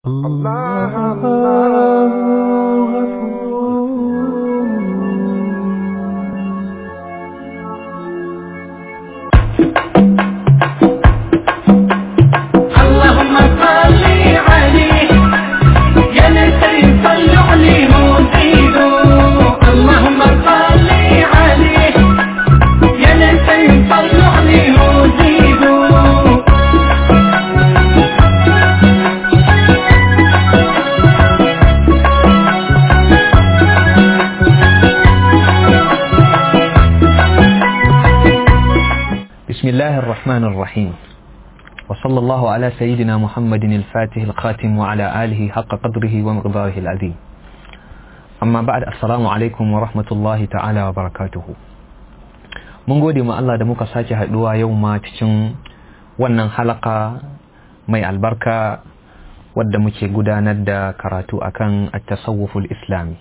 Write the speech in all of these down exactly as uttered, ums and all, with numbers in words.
الله الله اللهم صل عليه يا نسي صلوا عليه وزيدوا اللهم صل عليه يا نسي صلوا عليه وزيدوا بسم الله الرحمن الرحيم وصلى الله على سيدنا محمد الفاتح الخاتم وعلى آله حق قدره ومقداره العظيم أما بعد السلام عليكم ورحمة الله تعالى وبركاته mun gode ma Allah da muka sake haduwa yau ma cikin wannan halaka mai albarka wadda muke gudanar da karatu akan at-tasawwuful islami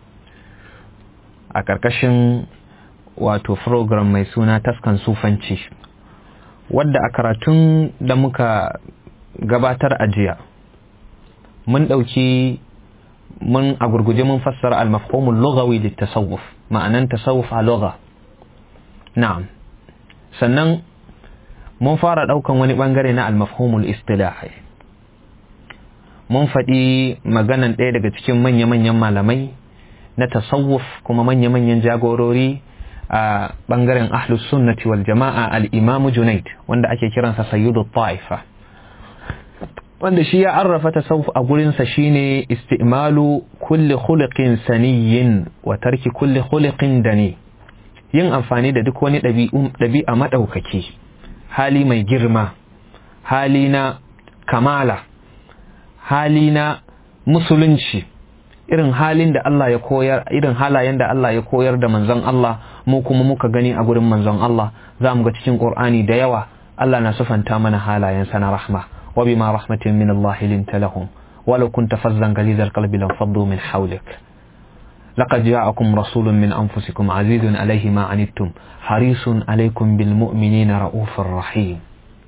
a karkashin wato program mai suna taskan sufanci wadda a karatun da muka gabatar a jiya mun dauki mun a gurguje mun fassara al-mafhumul lughawi lit-tasawuf ma'anan tasawuf a lugha na'am sannan mun fara daukan wani bangare na al-mafhumul istilahi mun faɗi maganan ɗaya daga cikin manya-manyan malamai na tasawuf kuma manya-manyan jagorori a bangaren ahlus sunnati wal jama'a al-imam Junayd wanda ake kiransa sayyidu ta'ifa wanda shi ya arrafa tasawuf a gurin sa shine isti'malu kulli khuluqin saniyyin wa tarki kulli khuluqin dani yin amfani da duk wani dabi'u dabi'a madaukaki hali mai girma hali na kamala hali na musulunci irin halin da Allah ya koyar irin halayen da Allah ya koyar da manzon Allah mu kuma muka gani a gurin manzon Allah zamu ga cikin Qur'ani da yawa Allah na sufanta mana halayen sa na rahma wa bima rahmatin min Allah linta lahum walau kunta fazzan ghalizal qalbi lam faddu min hawlik laqad ja'akum rasulun min anfusikum azizun alayhi ma anittum harisun alaykum bil mu'minina raufur rahim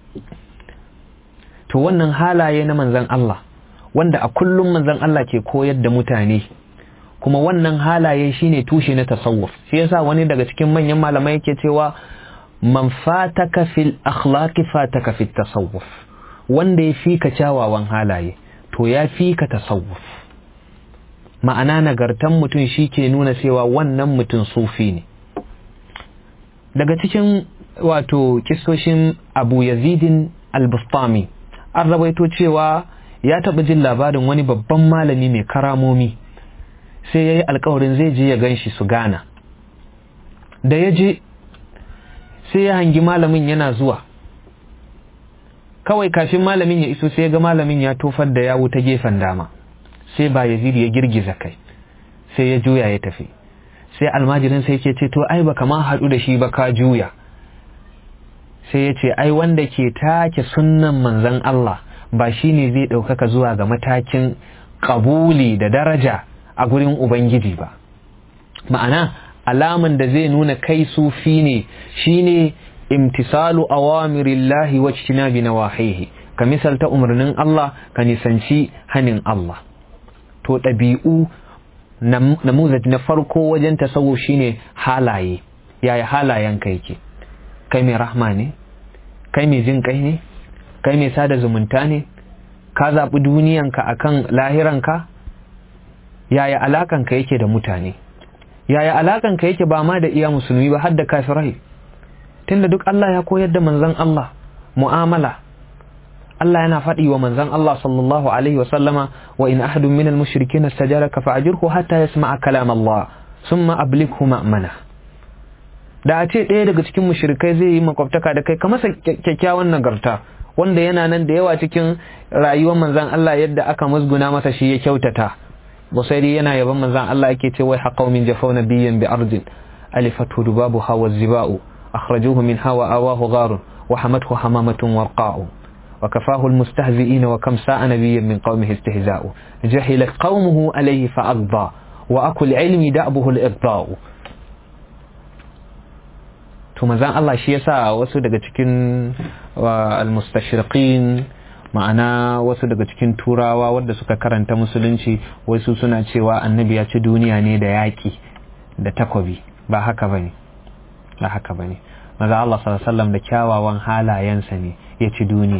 to wannan halaye na manzon Allah wanda a kullum manzon Allah ke koyar da mutane kuma wannan halaye shine tushe na tasawuf shi yasa wani daga cikin manyan malamai yake cewa man fataka fil akhlaqi fataka fit tasawuf wanda ya fika kyawawan halaye to ya fika tasawuf ma'ana nagartan mutum shike nuna cewa wannan mutum sufi ne daga cikin wato kissoshin Abu Yazid al-Bustami an rawaito cewa ya taɓa jin labarin wani babban malami mai karamomi sai ya yi alkawarin zai je ya gan shi su gana da ya je sai ya hangi malamin yana zuwa kawai kafin malamin ya iso sai ya ga malamin ya tofar da yawu ta gefen dama sai ba Yazid ya girgiza kai sai ya juya ya tafi sai almajirin sai ke ce to ai baka ma haɗu da shi ba ka juya sai ya ce ai wanda ke take sunnan manzon Allah ba shi ne zai ɗaukaka zuwa ga matakin ƙabuli da daraja a gurin Ubangiji ba ma'ana alaman da zai nuna kai sufi ne shine imtisalu awamirillahi wa ijtinabi nawahihi ka misalta umarnin Allah ka nisanci hanin Allah to ɗabi'u namuzaj na farko wajen tasawuf shine halaye yaya halayen ka yake kai mai rahma ne kai mai jin kai ne kai mai sada zumunta ne ka zaɓi duniyanka akan lahiranka yaya alakanka yake da mutane yaya alakanka yake ba ma da iya musulmi ba har da kafirai tunda duk Allah ya koyar da manzon Allah mu'amala Allah yana faɗi wa manzon Allah sallallahu alaihi wasallama wa in ahadun minal mushrikin istajaraka fa'ajirhu hatta yasma'a kalam Allah thumma ablighu ma'mana da a ce ɗaya daga cikin mushrikai zai yi makwabtaka da kai ka masa kyakkyawan nagarta wanda yana nan da yawa cikin rayuwar manzan Allah yadda aka musguna masa shi ya kyautata busairi yana yaban manzan Allah yake ce wai haqaw min jafaw nabiyyan bi ardin alifatu dubabu hawa ziba'u akhrajuhu min hawa awahu gharun wa hamathu hamamatun warqa'u wa kafahu almustahzi'in wa kam sa'a nabiyyan min qaumihi istihza'u jahila qaumuhu alayhi fa'adha wa akul ilmi da'buhu al-iqda'u to manzan Allah shi yasa wasu daga cikin almustashriqin ma'ana wasu daga cikin turawa wadda suka karanta musulunci wasu suna cewa annabi ya ci duniya ne da yaƙi da takobi. Ba haka bane, ba haka bane. Maza Allah sallallahu alaihi wasallam da kyawawan halayensa ne ya ci duniya,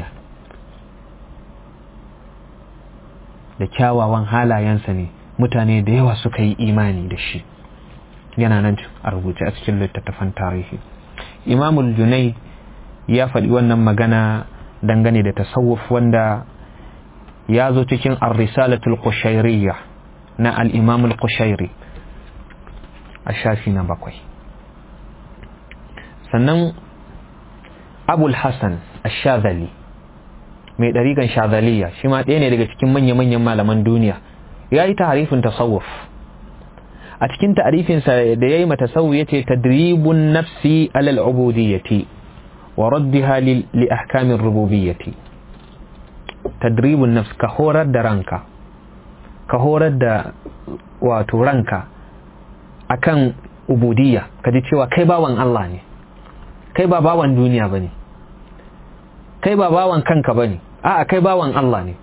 da kyawawan halayensa ne mutane da yawa suka yi imani da shi. Yana nan a rubuce a cikin littattafan tarihi. Imamul Junayd ya faɗi wannan magana dangane da tasawuf wanda ya zo cikin ar-risalatul qushayriyya na al-imam al-qushairi a shafi na bakwai. Sannan Abul Hasan ash-Shadhali mai ɗariƙan Shadhaliya shi ma ɗaya ne daga cikin manya-manyan malaman duniya, ya yi ta'arifin tasawuf. A cikin ta'arifinsa da ya yi matasawuf ya ce tadribun nafsi alal ubudiyyati wa raddiha li ahkamin rububiyyati. Tadribun nafs, ka horar da ranka, ka horar da wato ranka akan ubudiyya, ka ji cewa kai bawan Allah ne, kai ba bawan duniya bane, kai ba bawan kanka bane, a'a kai bawan Allah ne.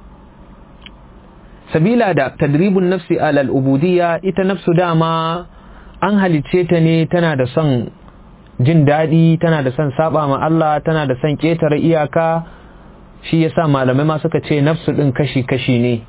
Sabila da tadribun nafsi alal ubudiyya, ita nafsu dama an halicce ta ne tana da son jin daɗi, tana da son saba ma Allah, tana da son ƙetare iyaka. Shi yasa malamai ma suka ce nafsu ɗin kashi-kashi ne.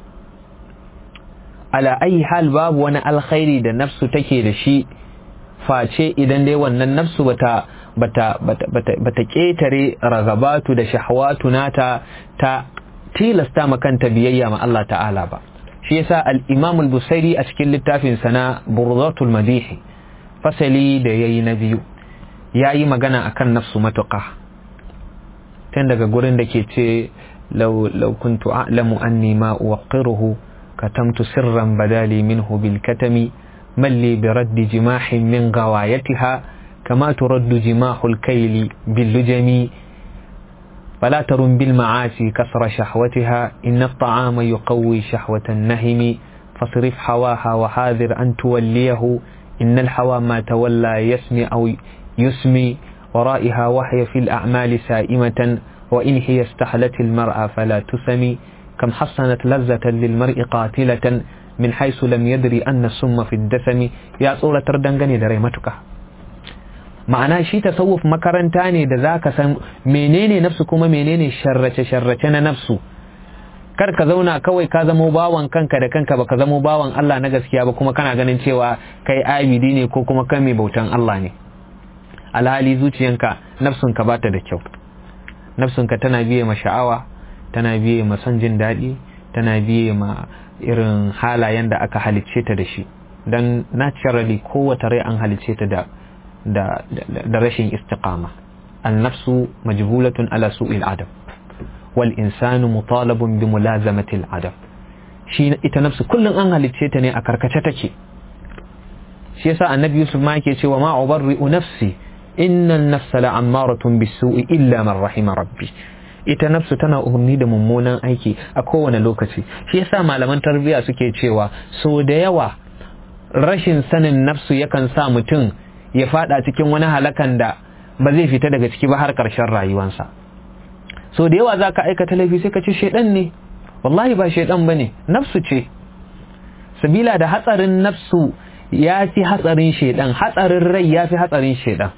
Ala ayi hal babu wani alkhairi da nafsu take da shi face idan dai wannan nafsu bata bata bata bata, bata ƙetare ragabatu da shahawatu nata ta tilasta ma kanta biyayya ma Allah ta'ala ba. Shi yasa al-Imam al-Busairi a cikin littafin sa na Burdatul Madih fasali da yayi na biyu yayi magana akan nafsu matuqa, tun daga gurin da ke ce law law kuntu a'lamu anni ma uwaqqiruhu katamtu sirran badali minhu bil katami malli bi raddi jimahin min gawayatiha kama turaddu jimahul kayli bil lujami فلا ترم بالمعاصي كثر شهوتها إن الطعام يقوي شهوة النهم فاصرف حواها وحاذر أن توليه إن الحوى ما تولى يسمي أو يسمي ورائها وهي في الأعمال سائمة وإن هي استحلت المرأة فلا تسمي كم حصنت لذة للمرء قاتلة من حيث لم يدري أن السم في الدسم يا صورة تردنغني دريمتك. ma'ana shi tasawuf makaranta ne da zaka san menene nafsu kuma menene sharrace sharrace na nafsu. Kar ka zauna kawai ka zamo bawan kanka da kanka baka zamo bawan Allah na gaskiya ba kuma kana ganin cewa kai abidi ne ko kuma kai mai bautan Allah ne. Alhali zuciyanka nafsunka bata da kyau, nafsunka tana biye ma sha'awa, tana biye ma son jin daɗi, tana biye ma irin halayen da aka halicce ta da shi. Dan naturally kowace rai an halicce ta da da da rashin istiqama. An-nafsu majbulatun ala su'il adab wal insanu mutalabun bi mulazamati al-adab. Shi ita nafsu kullun an halicce ta ne a karkace take. Shi yasa annabi Yusuf ma yake cewa ma ubarri'u nafsi inna an-nafsa la'ammaratun bis-su'i illa man rahima rabbi. Ita nafsu tana umarni da mummunan aiki a kowane lokaci. Shi yasa malaman tarbiyya suke cewa so da yawa rashin sanin nafsu yakan sa mutum ya fada cikin wani halakan da ba zai fita daga ciki ba har ƙarshen rayuwansa. So da yawa za ka aikata laifi sai ka ce shaidan ne, wallahi ba shaidan ba ne, nafsu ce. Sabila da hatsarin nafsu ya fi hatsarin shaidan, hatsarin rai ya fi hatsarin shaidan.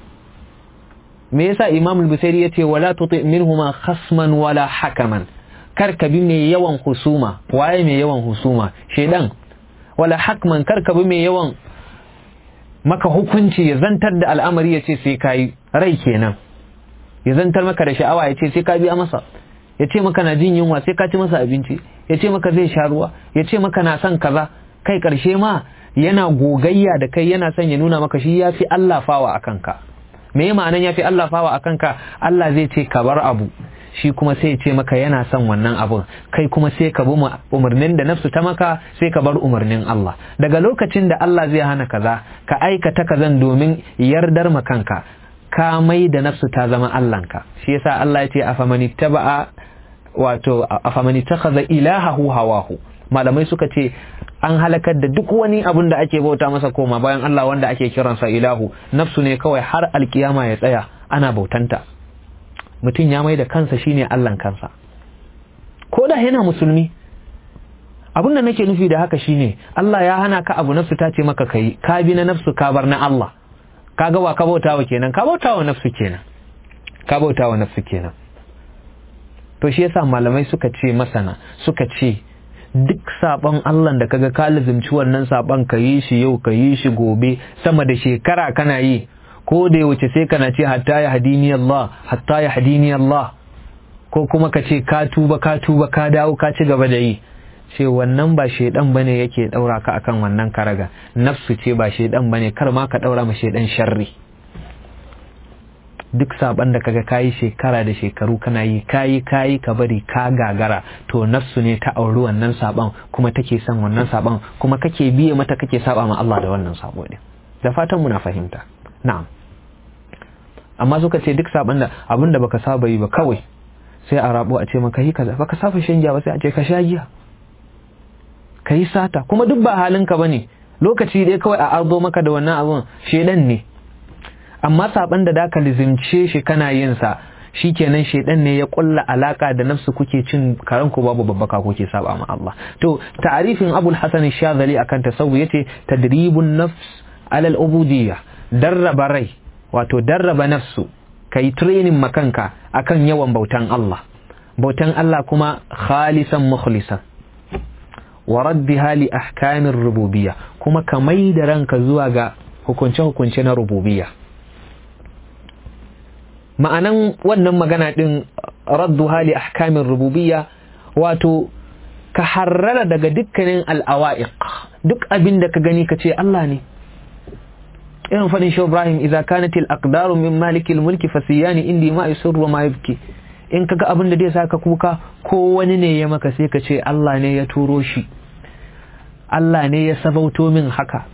Me yasa Imam al-Busairi ya ce wala tuti minhuma khasman wala hakaman, kar ka bi mai yawan husuma. Waye mai yawan husuma? Shaidan. Wala hakman, kar ka bi mai yawan maka hukunci ya zantar da al'amari ya ce sai ka yi, rai kenan. Ya zantar maka da sha'awa ya ce sai ka biya masa, ya ce maka na jin yunwa sai ka ci masa abinci, ya ce maka zai sha ruwa, ya ce maka na son kaza, kai ƙarshe ma yana gogayya da kai, yana son ya nuna maka shi ya fi Allah fawa a kanka. Me ya ma'anan ya fi Allah fawa a kanka? Allah zai ce ka bar abu, shi kuma sai ya ce maka yana son wannan abun, kai kuma sai ka bi umarnin da nafsu ta maka, sai ka bar umarnin Allah. Daga lokacin da Allah zai hana kaza, ka aikata kazan domin yardar ma kanka, ka mai da nafsu ta zama Allahnka. Shi yasa Allah ya ce afamani taba'a wato afamani takhadha ilahahu hawahu. Malamai suka ce an halakar da duk wani abun da ake bauta masa koma bayan Allah wanda ake kiransa ilahu, nafsu ne kawai har alkiyama ya tsaya ana bautanta. mutum ya mai da kansa shine Allahn kansa ko da yana musulmi. Abin da nake nufi da haka shine Allah ya hana ka abu, nafsu ta ce maka kai, ka bi na nafsu ka bar na Allah, kaga wa ka bautawa kenan, ka bautawa nafsu kenan, ka bautawa nafsu kenan. To shi yasa malamai suka ce, masana suka ce, duk saban Allah da kaga ka lazimci wannan saban ka yi shi yau ka yi shi gobe sama da shekara kana yi, ko da wuce sai kana ce hatta ya hadini Allah, hatta ya hadini Allah, ko kuma ka ce ka tuba ka tuba ka dawo ka ci gaba da yi, ce wannan ba shedan bane yake daura ka akan wannan karaga, nafsu ce ba shedan bane, kar ma ka daura ma shedan sharri. Duk saban da kaga kayi shekara da shekaru kana yi, kayi kayi ka bari ka gagara, to nafsu ne ta auri wannan saban kuma take son wannan saban kuma kake biye mata, kake saba ma Allah da wannan sabo din. Da fatan muna fahimta. Na'am. Amma suka ce duk saban da abinda baka saba yi ba kawai sai a rabo a ce maka yi kaza, baka saba shan giya ba sai a ce ka sha giya, ka yi sata, kuma duk ba halinka bane, lokaci dai kawai a arzo maka da wannan abun, shedan ne. Amma saban da da ka lizimce shi kana yin sa, shikenan shedan ne ya kulla alaka da nafsu, kuke cin karan ku babu babbaka, kuke saba ma Allah. To ta'arifin Abul Hasan Ash-Shadhili akan tasawuf yace tadribun nafs ala al-ubudiyya, darraba rai, wato darraba nafsu, kai training makanka akan yawan bautan Allah, bautan Allah kuma khalisan mukhlisan, wa raddiha li ahkamir rububiyya, kuma ka mai da ranka zuwa ga hukunce-hukunce na rububiyya. Ma'anan wannan magana din radduha li ahkamir rububiyya, wato ka harrara daga dukkanin al'awa'iq, duk abin da ka gani ka ce Allah ne. Irin fadin shi Ibrahim, idza kanat al-aqdaru min malikil mulki fasiyani indi ma yusirru ma yabki. In kaga abin da zai saka kuka ko wani ne ya maka, sai ka ce Allah ne ya turo shi, Allah ne ya sabauto min haka.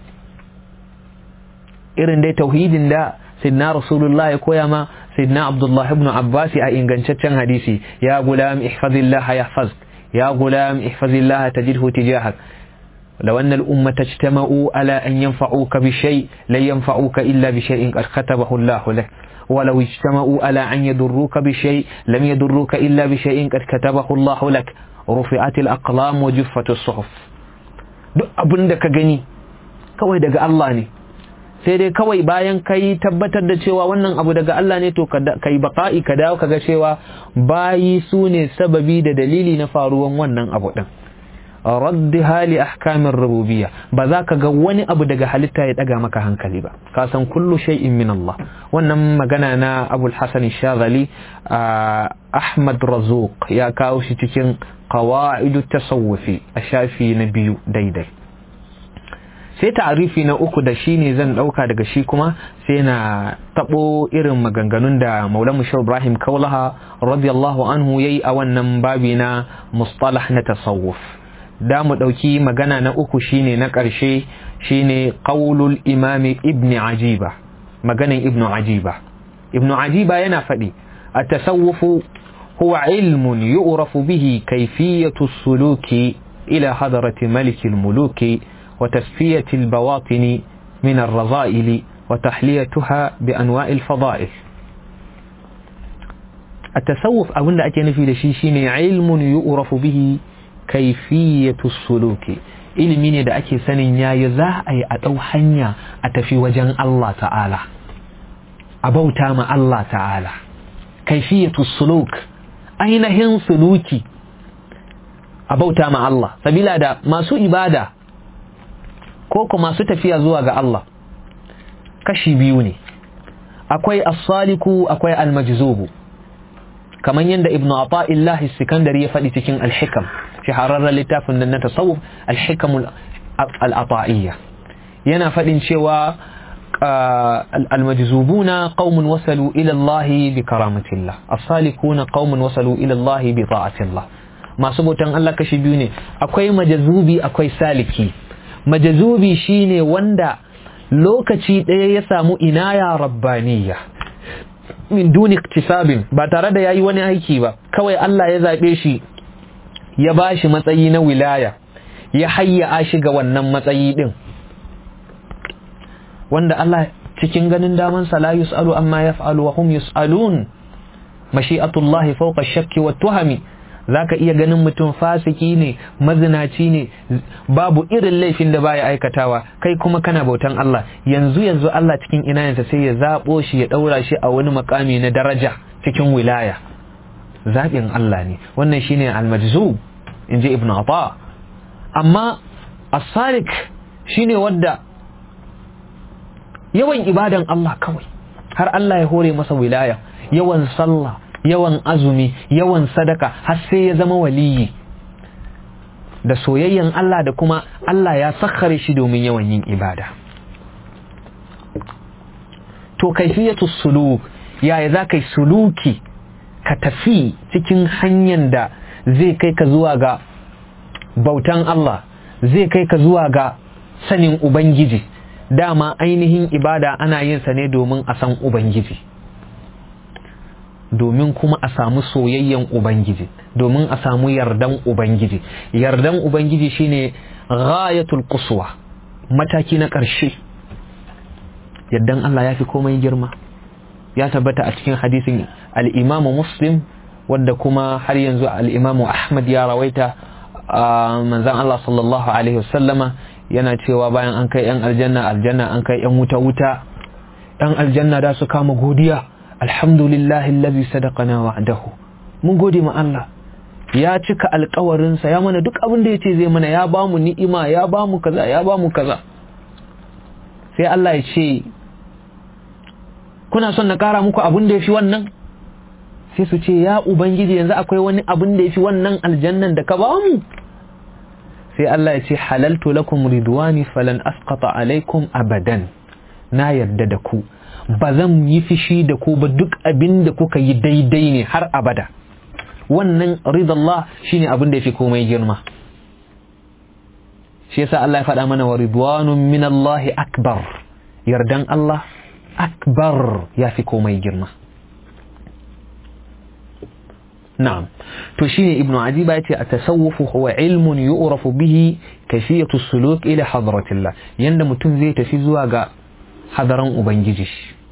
Irin dai tauhidin da Sayyidina Rasulullah ya koya ma Sayyidina Abdullah ibn Abbas a ingantaccen hadisi, ya gulam ihfazillah yahfazk, ya gulam ihfazillah tajidhu tijahak. لو أن الأمة اجتمعوا على أن ينفعوك بشيء لن ينفعوك إلا بشيء قد كتبه الله لك، ولو اجتمعوا على أن يضروك بشيء لم يضروك إلا بشيء قد كتبه الله لك، رفعت الأقلام وجفت الصحف. duk abin da ka gani kawai daga Allah ne, sai dai kawai bayan kai tabbatar da cewa wannan abu daga Allah ne, to kai baqa'i ka dawo kaga cewa bayi su ne sababi da dalili na faruwan wannan abu din. raddiha li ahkamir rububiyya, ba za ka ga wani abu daga halitta ya daga maka hankali ba, ka san kullu shay'in min Allah. Wannan magana na Abul Hasan Ash-Shadhili, Ahmad Razuq ya kawo shi cikin qawaidut tasawufi a shafi na biyu daidai. Sai ta'arifi na uku da shine zan dauka daga shi, kuma sai na tabo irin maganganun da Maulana Shehu Ibrahim Kaulaha radiyallahu anhu yayi a wannan babi na mustalah na tasawuf. Da mu ɗauki magana na uku shine na ƙarshe, shine qaulul imami ibn Ajiba, maganin ibn Ajiba. Ibn Ajiba yana faɗi, at-tasawwufu huwa ilmun yu'rafu bihi kayfiyatu as-suluki ila hadarati maliki al-muluki wa tasfiyati al-bawatin min ar-raza'il wa tahliyatuha bi anwa'i al-fada'il. At-tasawwuf abinda ake nufi da shi shine ilmun yu'rafu bihi kaifiyatu suluki, ilimi ne da ake sanin yayi za a yi a ɗau hanya a tafi wajen Allah ta'ala, a bauta ma Allah ta'ala. Kaifiyatu suluk, ainihin suluki, a bauta ma Allah. Sabila da masu ibada ko kuma masu tafiya zuwa ga Allah kashi biyu ne, akwai as-saliku akwai al-majzubu, kamar yadda Ibn Ata'illah As-Sikandari ya faɗi cikin Al-Hikam, shahararren littafin nan na tasawuf, Al-Hikam Al-Ata'iyya. Yana faɗin cewa al-majzubuna qaumun wasalu ila Allah bi karamatillah, as-salikuna qaumun wasalu ila Allah bi ta'atillah. Masu bautan Allah kashi biyu ne, akwai majzubi akwai saliki. Majzubi shine wanda lokaci ɗaya ya samu inaya rabbaniyya min duni iktisabin, ba tare da yayi wani aiki ba, kawai Allah ya zabe shi ya bashi matsayi na wilaya, ya hayya shi ga wannan matsayi din, wanda Allah cikin ganin daman sa la yusalu amma yaf'alu wa hum yusalun. mashi'atullahi fawqa ash-shakki wat-tuhami. zaka iya ganin mutum fasiki ne, mazinaci ne, babu irin laifin da baya aikatawa, kai kuma kana bautan Allah. Yanzu yanzu Allah cikin inayensa sai ya zabo shi ya daura shi a wani makami na daraja cikin wilaya. Zabin Allah ne. Wannan shine al-majzub inji Ibn Ata. Amma as-salik shine wanda yawan ibadan Allah kawai har Allah ya hore masa wilaya, yawan sallah, yawan azumi, yawan sadaka, har sai ya zama waliyi da soyayyan Allah, da kuma Allah ya sakhare shi domin yawan yin ibada. To kaifiyatu suluk, yaya za ka yi suluki ka tafi cikin hanyar da zai kai ka zuwa ga bautan Allah, zai kai ka zuwa ga sanin Ubangiji. Dama ainihin ibada ana yin sa ne domin a san Ubangiji, domin kuma a samu soyayyen Ubangiji, domin a samu yardan Ubangiji. Yardan Ubangiji shine ghayatul quswa, mataki na ƙarshe. Yardan Allah ya fi komai girma. Ya tabbata a cikin hadisin al-Imam Muslim, wanda kuma har yanzu al-Imam Ahmad ya rawaita, manzon Allah sallallahu alaihi wasallama yana cewa bayan an kai yan aljanna aljanna, an kai yan wuta wuta, yan aljanna da su kama godiya, alhamdulillahi allazi sadaqana wa'dahu, mun gode ma Allah, ya cika alƙawarinsa, ya mana duk abin da yace zai mana, ya bamu ni'ima, ya bamu kaza, ya bamu kaza. Sai Allah ya ce, kuna son na ƙara muku abin da yafi wannan? Sai su ce, ya Ubangiji, yanzu akwai wani abin da yafi wannan aljannan da ka bamu? Sai Allah ya ce, halaltu lakum ridwani falan asqata alaikum abadan, na yarda da ku, ba zan yi fishi da ku ba, duk abin da kuka yi daidai ne har abada. Wannan ridallah shine abin da yafi komai girma. Shi yasa Allah ya faɗa mana, wa ridwanun min Allah akbar, yardan Allah akbar, yafi komai girma. Na'am. To shine Ibn Adiba yace at-tasawwuf huwa ilmun yu'rafu bihi kayfiyatu as-suluk ila hadratillah, yanda mutum zai tafi zuwa ga hadaran Ubangiji.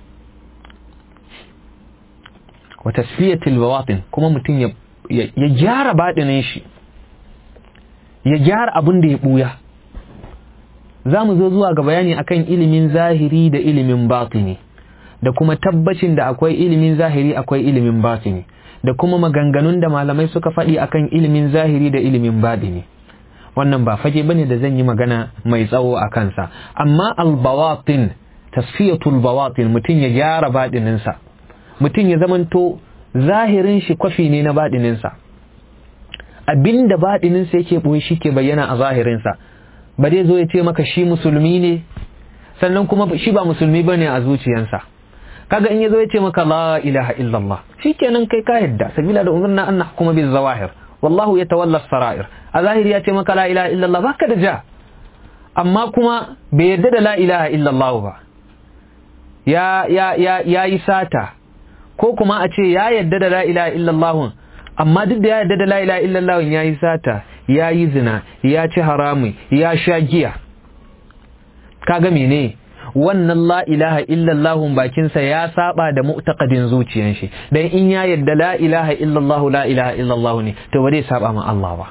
Wa tasfiyatil bawatin, kuma mutum ya ya gyara badinin shi, ya gyara abin da ya buya. Zamu zo zuwa ga bayani akan ilimin zahiri da ilimin batini, da kuma tabbacin da akwai ilimin zahiri akwai ilimin batini, da kuma maganganun da malamai suka faɗi akan ilimin zahiri da ilimin batini. Wannan ba fage bane da zan yi magana mai tsawo a kansa. Amma al-bawatin, tasfiyatul bawatin, mutum ya gyara batininsa, mutum ya zamanto zahirin shi kwafi ne na batininsa, abinda batininsa yake boye shi ke bayyana a zahirinsa. Ba dai zo ya ce maka shi musulmi ne sannan kuma shi ba musulmi bane a zuciyansa. Kaga in yazo ya ce maka la ilaha illallah, shikenan kai ka yadda, sabila da umarna an nahkuma bil zawahir wallahu yatawalla as-sara'ir. A zahiri ya ce maka la ilaha illallah, baka da ja, amma kuma bai yadda da la ilaha illallah ba, ya ya ya yayi sata, ko kuma a ce ya yadda da la ilaha illallah, amma duk da ya yadda da la ilaha illallah yayi sata, yayi zina, ya ci haramun, ya sha giya. Kaga mene? Wannan la ilaha illallah bakinsa ya saba da mu'taqadin zuciyan shi, dan in ya yadda la ilaha illallah la ilaha illallah ne, to ba zai saba ma Allah ba.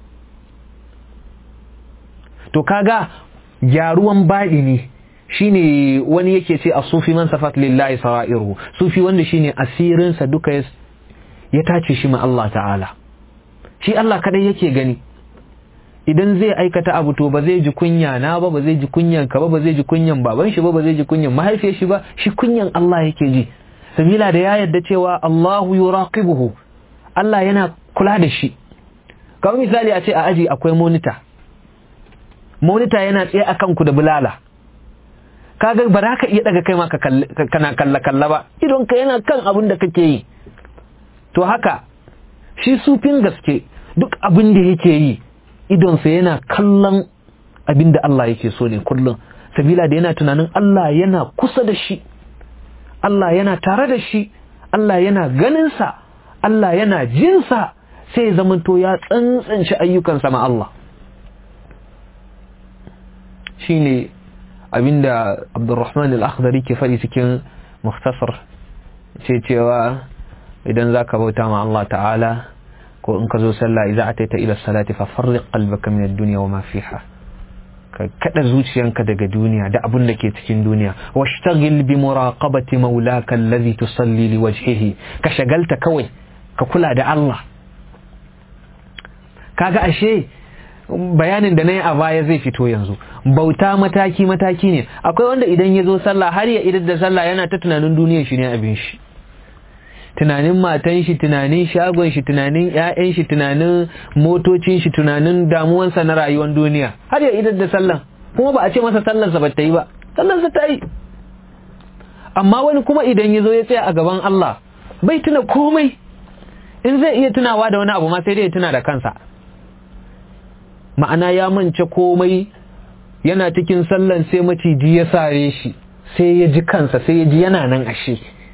To kaga gyaruwan baɗini shine wani yake ce as-sufi man safat lillahi sara'iruhu, sufi wanda shine asirinsa duka ya tace shi ma Allah ta'ala. Shi Allah kadai yake gani. Idan zai aikata abu to ba zai ji kunya na ba, ba zai ji kunyan ka ba, ba zai ji kunyan baban shi ba, ba zai ji kunyan mahaifiyar shi ba, shi kunyan Allah yake ji. Sabila da ya yarda cewa Allahu yuraqibuhu, Allah yana kula da shi. Kamar misali a ce a aji akwai monitor, monitor yana tsaye akan ku da bulala, kaga ba za ka iya daga kai ma kana kalla kalla ba, idon ka yana kan abin da kake yi. To haka shi sufin gaske duk abin da yake yi idonsa yana kallon abin da Allah yake so ne kullum, sabila da yana tunanin Allah yana kusa da shi, Allah yana tare da shi, Allah yana ganinsa, Allah yana jinsa, sai ya zamanto ya tsantsance ayyukansa ma Allah. Shi ne abin da Abdurrahman al-Akhdari ke faɗi cikin Mukhtasar, ce cewa idan zaka bauta ma Allah ta'ala ko in ka zo sallah idza ataita ila salati fa farriq qalbaka min ad-dunya wa ma fiha, ka kada zuciyanka daga duniya da abun da ke cikin duniya. Washtagil bi muraqabati maulaka alladhi tusalli li wajhihi, ka shagalta kawai ka kula da Allah. Kaga ashe bayanin da nayi a baya zai fito yanzu. Bauta mataki mataki ne. Akwai wanda idan ya zo sallah har ya idar da sallah yana ta tunanin duniyar shi ne abin shi, tunanin matan shi, tunanin shagon shi, tunanin ƴaƴan shi, tunanin motocin shi, tunanin damuwansa na rayuwar duniya har ya idar da sallah. Kuma ba a ce masa sallarsa ba ta yi ba, sallarsa ta yi. Amma wani kuma idan ya zo ya tsaya a gaban Allah bai tuna komai. In zai iya tunawa da wani abu ma sai dai ya tuna da kansa, ma'ana ya mance komai. Yana cikin sallan sai maciji ya sare shi, sai ya ji kansa, sai ya ji yana nan ashe.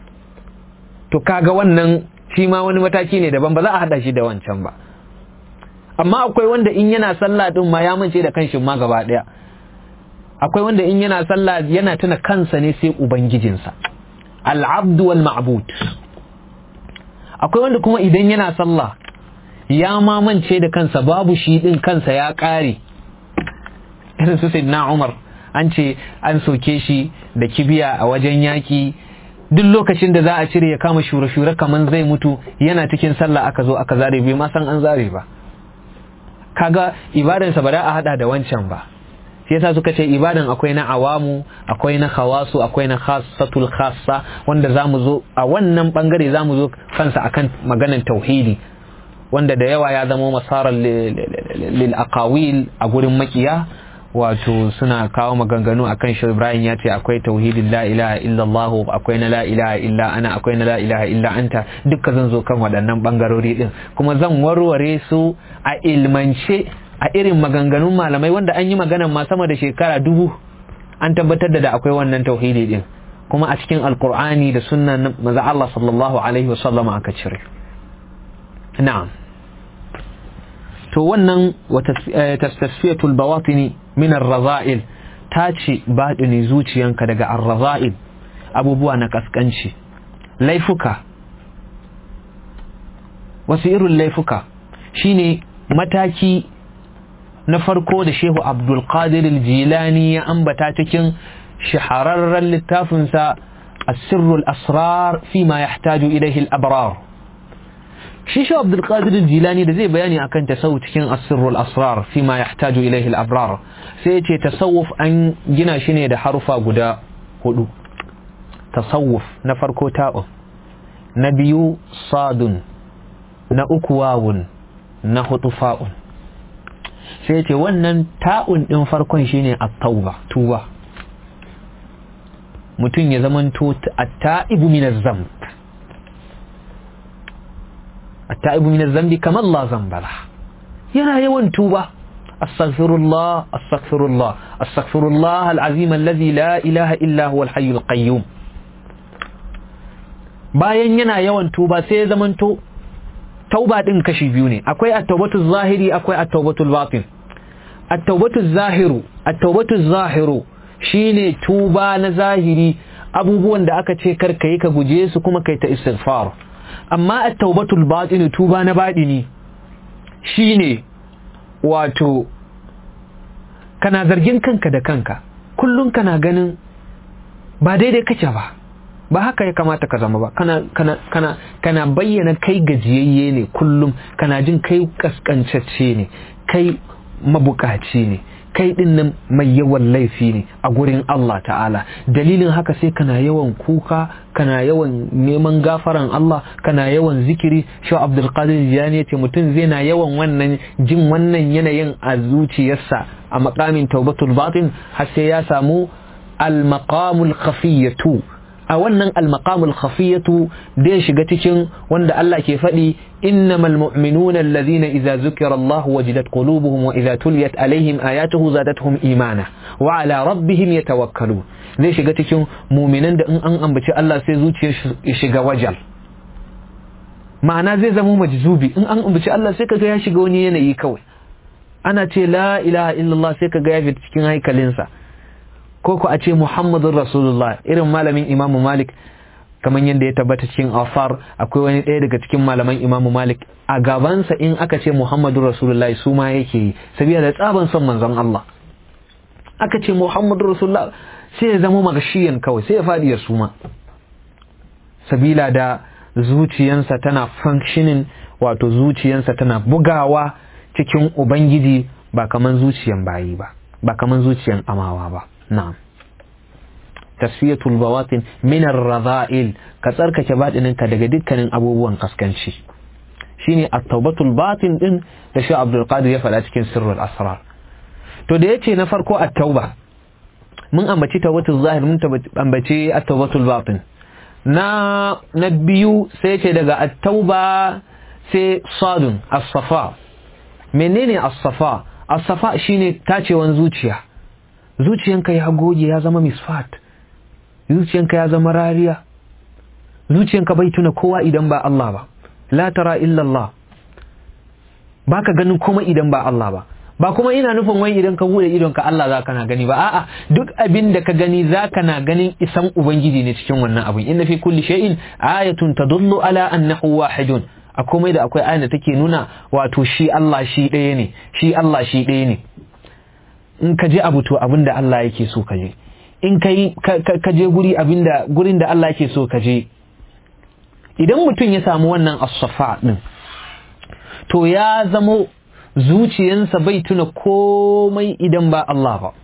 To kaga wannan shi ma wani mataki ne daban, ba za a hada shi da wancan ba. Amma akwai wanda in yana sallah din ma ya mance da kanshin ma gaba daya. Akwai wanda in yana sallah yana tuna kansa ne sai ubangijinsa, al-abdu wal ma'bud. Akwai wanda kuma idan yana sallah ya ma mance da kansa, babu shi din, kansa ya kare. Irin su Sayyidina Umar, an ce an soke shi da kibiya a wajen yaki, duk lokacin da za a cire ya kama shure-shure kaman zai mutu, yana cikin sallah aka zo aka zare, bai ma san an zare ba. Kaga ibadansa ba da a hada da wancan ba. Sai yasa suka ce ibadan akwai na awamu, akwai na khawasu, akwai na khassatul khassa, wanda zamu zo a wannan bangare zamu zo kansa akan maganan tauhidi, wanda da yawa ya zama masarar lil aqawil a gurin makiya. Wato suna kawo maganganu akan shi. Ibrahim ya ce akwai tauhidin la ilaha illallah, akwai na la ilaha illa ana, akwai na la ilaha illa anta. Dukka zan zo kan waɗannan bangarori din, kuma zan warware su a ilmance a irin maganganun malamai wanda an yi maganan ma sama da shekara dubu an tabbatar da da akwai wannan tauhidi din, kuma a cikin alqur'ani da sunnan manzo Allah sallallahu alaihi wasallam aka cire. Na'am. To wannan wata tasfiyatul bawatini min ar-raza'il, tace baɗini zuciyanka daga ar-raza'il, abubuwa na kaskanci, laifuka. Wasu irin laifuka shine mataki na farko da Shehu Abdul Qadir al-Jilani ya ambata cikin shahararren littafinsa As-Sirrul Asrar fi ma yahtaju ilayhi al-abrar. Shi Shehu Abdul Qadir al-Jilani da zai bayani akan tasawuf cikin As-Sirrul Asrar fi ma yahtaju ilayhi al-abrar, sai ya ce tasawuf an gina shi ne da harufa guda hudu. Tasawuf na farko ta'un, na biyu sadun, na uku wawun, na hudu fa'un. Sai ya ce wannan ta'un din farkon shine at-tauba, tuba. Mutum ya zamanto at-ta'ibu min az-zamb. At-ta'ibu min az-zambi kama la zamba lah. Yana yawan tuba. Astaghfirullah, astaghfirullah, astaghfirullah al-azim alladhi la ilaha illa huwa al-hayy al-qayyum. Bayan yana yawan tuba sai ya zamanto tauba din kashi biyu ne. Akwai at-taubatu zahiri, akwai at-taubatu batin. At-taubatu zahiru, at-taubatu zahiru shine tuba na zahiri, abubuwan da aka ce kar kai ka guje su kuma kai ta istighfar. Amma at-taubatul batin, tuba na badini, shine wato kana zargin kanka da kanka, kullun kana ganin ba daidai kake ba, ba haka ya kamata ka zama ba, kana kana kana kana bayyana kai gajiyayye ne kullum, kana jin kai kaskancacce ne, kai mabukaci ne, kai din nan mai yawan laifi ne a gurin Allah ta'ala. Dalilin haka sai kana yawan kuka, kana yawan neman gafaran Allah, kana yawan zikiri. Shehu Abdul Qadir Jilani yace mutum zai na yawan wannan jin wannan yanayin a zuciyarsa a maqamin taubatul batin har sai ya samu al-maqamul khafiyatu. A wannan al-maqamul khafiyatu da ya shiga cikin wanda Allah ke faɗi innamal mu'minuna alladhina idza zukira Allah wajilat qulubuhum wa idza tuliyat alaihim ayatuhu zadatuhum imana wa ala rabbihim yatawakkalun. Zai shiga cikin mu'minan da in an ambaci Allah sai zuciyar shi shiga wajal, ma'ana zai zama majzubi. In an ambaci Allah sai kaga ya shiga wani yanayi kawai, ana ce la ilaha illallah sai kaga ya fita cikin haikalinsa, ko ku a ce Muhammadun Rasulullah. Irin malamin Imam Malik kamar yadda ya tabbata cikin afar akwai wani ɗaya daga cikin malaman Imam Malik a gabansa in aka ce Muhammadu Rasulullahi su ma yake yi saboda da tsaban son manzon Allah aka ce Muhammadu Rasulullah sai ya zama magashiyan kawai sai ya faɗi ya suma sabila da zuciyansa tana functioning wato zuciyansa tana bugawa cikin ubangiji ba kaman zuciyan bayi ba ba kaman zuciyan amawa ba na'am tasfiyatul bawatin min ar-radha'il ka tsarkake batininka daga dukkanin abubuwan kaskanci shine at-tawbatul batin din da shi Abdul Qadir ya faɗa cikin sirrul asrar to da yace na farko at-tauba mun ambaci tawbatul zahir mun ambaci at-tawbatul batin na na biyu sai yace daga at-tauba sai sadun as-safa menene as-safa as-safa shine tacewan zuciya zuciyanka ya goge ya zama misfat zuciyanka ya zama rariya zuciyanka bai tuna kowa idan ba Allah ba la tara illa Allah baka ganin kuma idan ba Allah ba ba kuma ina nufin wai idan ka bude idonka Allah zaka na gani ba a'a duk abin da ka gani zaka na ganin isan ubangiji ne cikin wannan abin inna fi kulli shay'in ayatun tadullu ala annahu wahidun a komai da akwai ayat da take nuna wato shi Allah shi ɗaya ne shi Allah shi ɗaya ne in ka je abu to abin da Allah yake so ka je in kai ka je guri abinda gurin da Allah yake so ka je idan mutum ya samu wannan as-safa din to ya zamo zuciyansa bai tuna komai idan ba Allah ba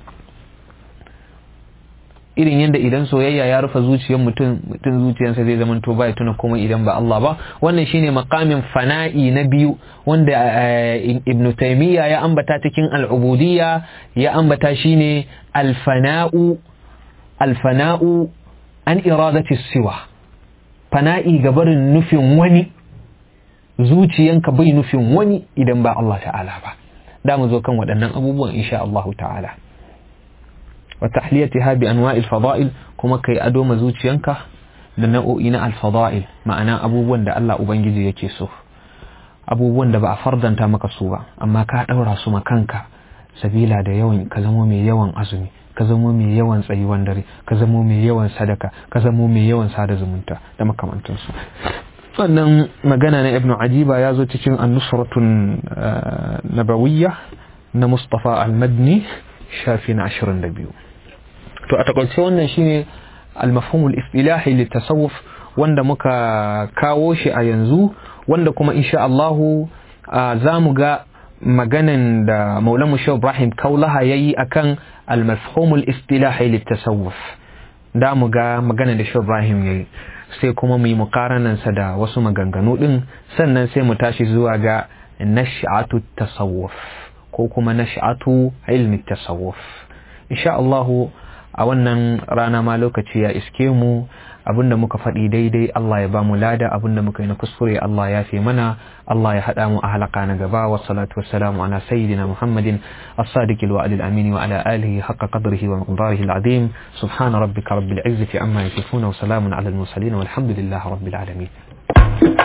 irin yadda idan soyayya ya rufe zuciyar mutum mutum zuciyarsa zai zama to bai tuna komai idan ba Allah ba wannan shine maqamin fana'i na biyu wanda Ibn Taymiyyah ya ambata cikin al-ubudiyya ya ambata shine al-fana'u al-fana'u an iradati siwa fana'i gabarin nufin wani zuciyanka bai nufin wani idan ba Allah ta'ala ba da mu zo kan waɗannan abubuwan insha Allah ta'ala wa tahliyatiha bi anwa'il fada'il kuma kai ado ma zuciyanka da nau'o'i na al-fada'il ma'ana abubuwan da Allah ubangiji yake so abubuwan da ba a fardanta maka su ba amma ka daura su ma kanka sabila da yawan ka zama mai yawan azumi ka zama mai yawan tsayuwan dare ka zama mai yawan sadaka ka zama mai yawan sada zumunta da makamantansu wannan magana na Ibn Ajiba ya zo cikin an-nusratun nabawiyya na Mustafa al-Madni shafi na ashirin da biyu to a takaice wannan shine al-mafhum al-istilahi litasawuf wanda muka kawo shi a yanzu wanda kuma insha Allah za mu ga maganan da Maulana Shehu Ibrahim Kaulaha yayi akan al-mafhum al-istilahi litasawuf da mu ga maganan da Shehu Ibrahim yayi sai kuma mu yi mukaranansa da wasu maganganu din sannan sai mu tashi zuwa ga nash'atu tasawuf ko kuma nash'atu ilmi tasawuf insha Allah a wannan rana ma lokaci ya iske mu abinda muka faɗi daidai Allah ya ba mu lada abinda muka yi na kuskure Allah ya fi mana Allah ya haɗa mu a halaka na gaba wa salatu wassalamu ala sayyidina Muhammadin as-sadiqil wa'dil amin wa ala alihi haqqa qadrihi wa miqdarihi al-azim subhana rabbika rabbil izzati amma yasifun wa salamun ala al-mursalin walhamdulillahi rabbil alamin